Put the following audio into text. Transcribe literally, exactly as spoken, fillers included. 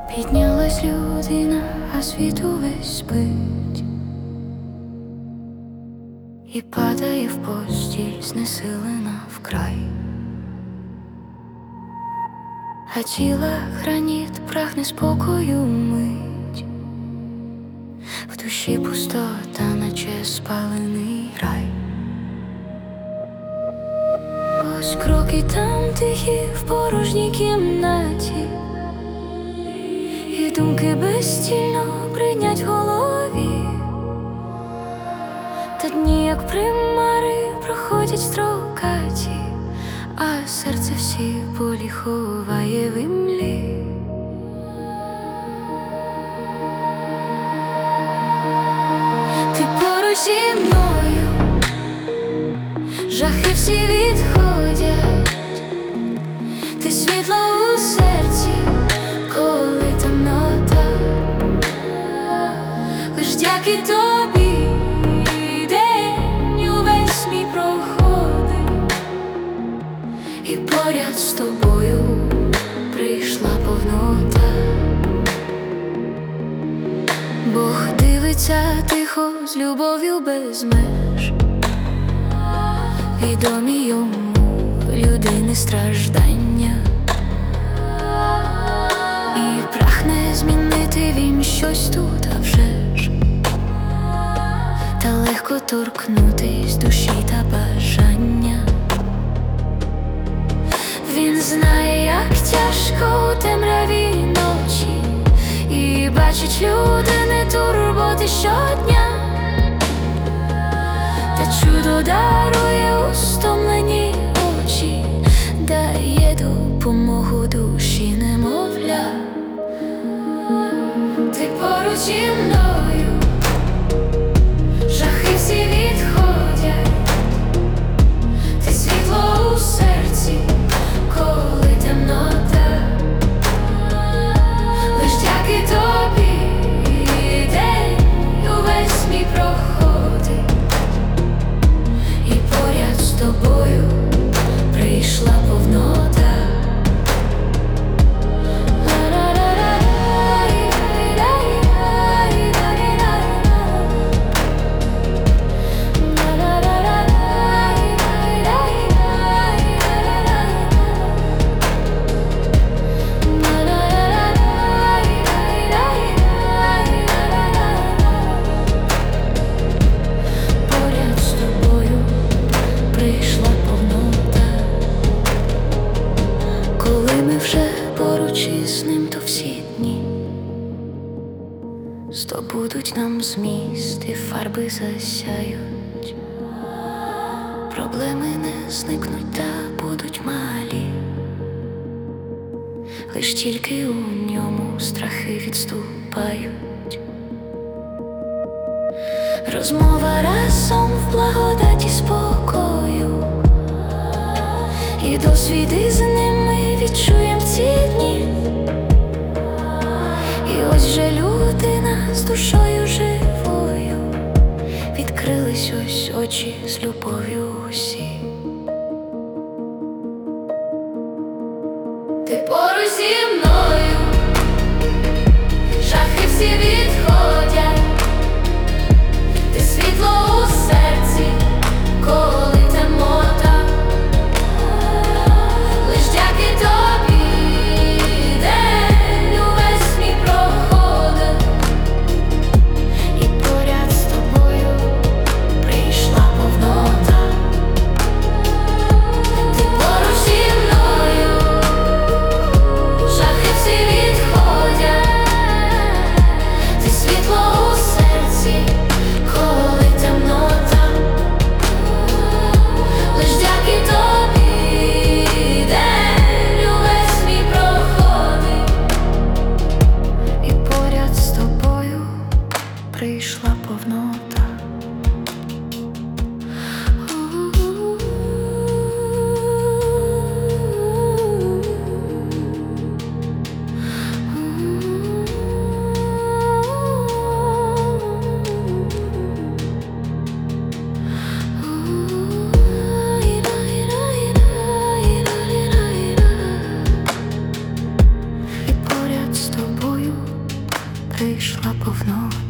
Піднялась людина, а світ увесь спить і падає в постіль, знесилена вкрай. А тіла граніт прагне спокою мить, в душі пустота, наче спалений рай. Ось кроки там тихі в порожній кімнаті, і думки безцільно бринять в голові. Та дні, як примари, проходять строкаті, а серце всі болі ховає в імлі. Ти поруч зі мною, жахи всі відходять, ти світло у серці, коли темнота. Лиш дяки тобі день увесь мій проходить, і поряд з тобою прийшла повнота. Бог дивиться тихо з любов'ю без меж, відомі йому людини страждання, і прагне змінити він щось тут, а вже ж, та легко торкнутись душі та бажання. Він знає, як тяжко у темряві ночі, і бачить людини турботи щодня, та чудо дарує у стомлені очі, дає допомогу душі немовля. Ти поруч зі мною, жахи всі відходять, ти світло у серці, коли темнота. Лиш дяки тобі день увесь мій проходить, і поряд з тобою прийшла повнота. З ним то всі дні здобудуть нам зміст, і фарби засяють. Проблеми не зникнуть та будуть малі, лиш тільки у ньому страхи відступають. Розмова разом в благодаті спокою, і досвіди з ними відчуєм ці дні. І ось же людина з душою живою, відкрились ось очі з любов'ю усі. Ти поруч зі мною, жахи всі відходять, ти світло у серці, коли темнота. Лиш дяки тобі день увесь мій проходить, і поряд з тобою прийшла повнота. Ти поруч зі мною, жахи всі відходять, ти світло у серці, коли темнота. Лиш дяки тобі день увесь мій проходить, і поряд з тобою прийшла повнота. І поряд з тобою прийшла повнота.